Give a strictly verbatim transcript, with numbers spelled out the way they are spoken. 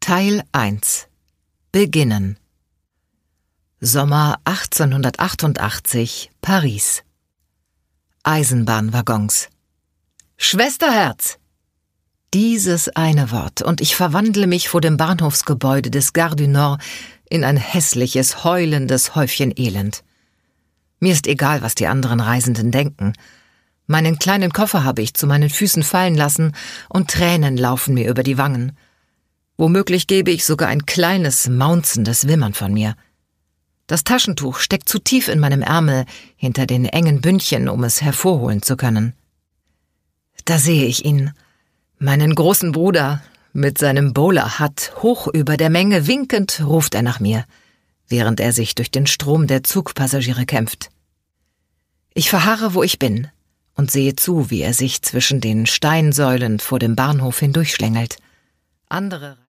Teil eins. Beginnen. Sommer achtzehnhundertachtundachtzig, Paris. Eisenbahnwaggons. Schwesterherz! Dieses eine Wort, und ich verwandle mich vor dem Bahnhofsgebäude des Gare du Nord in ein hässliches, heulendes Häufchen Elend. Mir ist egal, was die anderen Reisenden denken. Meinen kleinen Koffer habe ich zu meinen Füßen fallen lassen und Tränen laufen mir über die Wangen. Womöglich gebe ich sogar ein kleines, maunzendes Wimmern von mir. Das Taschentuch steckt zu tief in meinem Ärmel, hinter den engen Bündchen, um es hervorholen zu können. Da sehe ich ihn, meinen großen Bruder, mit seinem Bowler-Hat hoch über der Menge winkend ruft er nach mir, während er sich durch den Strom der Zugpassagiere kämpft. Ich verharre, wo ich bin, und sehe zu, wie er sich zwischen den Steinsäulen vor dem Bahnhof hindurchschlängelt. Andere